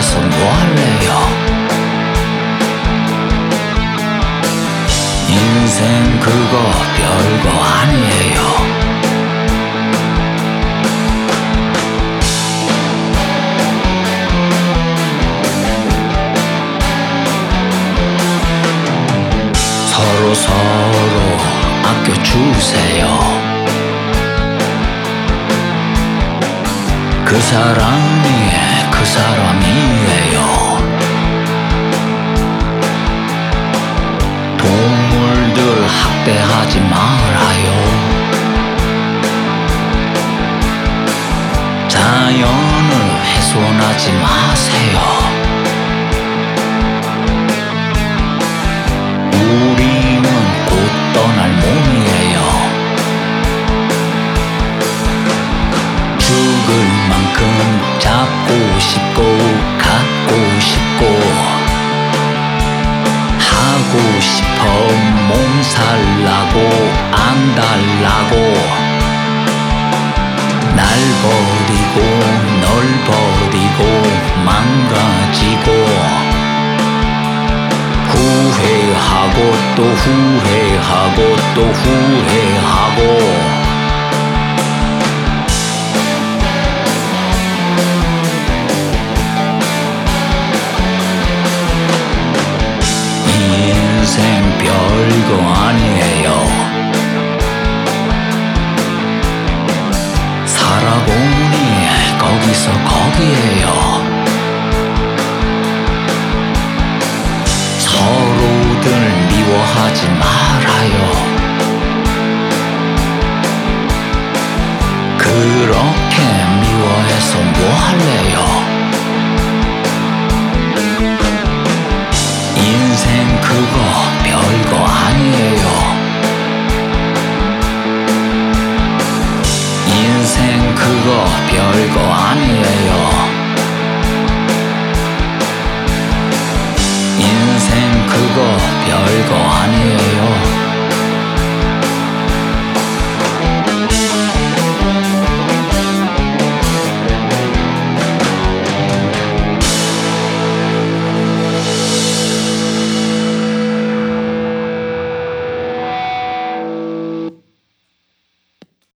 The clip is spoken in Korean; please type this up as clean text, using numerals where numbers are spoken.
미워해서 뭐할래요. 인생 그거 별거 아니에요. 서로 아껴주세요. 그 사람이 그 사람이에요. 동물들 학대하지 말아요. 자연을 훼손하지 마세요. 우리는 곧 떠날 몸이에요. 죽을 만큼 잡고 싶고 갖고 싶고 하고 싶어. 몸살나고 안 달라고 날 버리고 널 버리고 망가지고 후회하고 또 후회하고 또 후회하고 인생 별거 아니에요. 살아보니 거기서 거기에요. 서로들 미워하지 말아요. 그렇게 미워해서 뭐할래요. 인생 그거 별거 아니에요. 인생 그거 별거 아니에요. 인생 그거 별거 아니에요.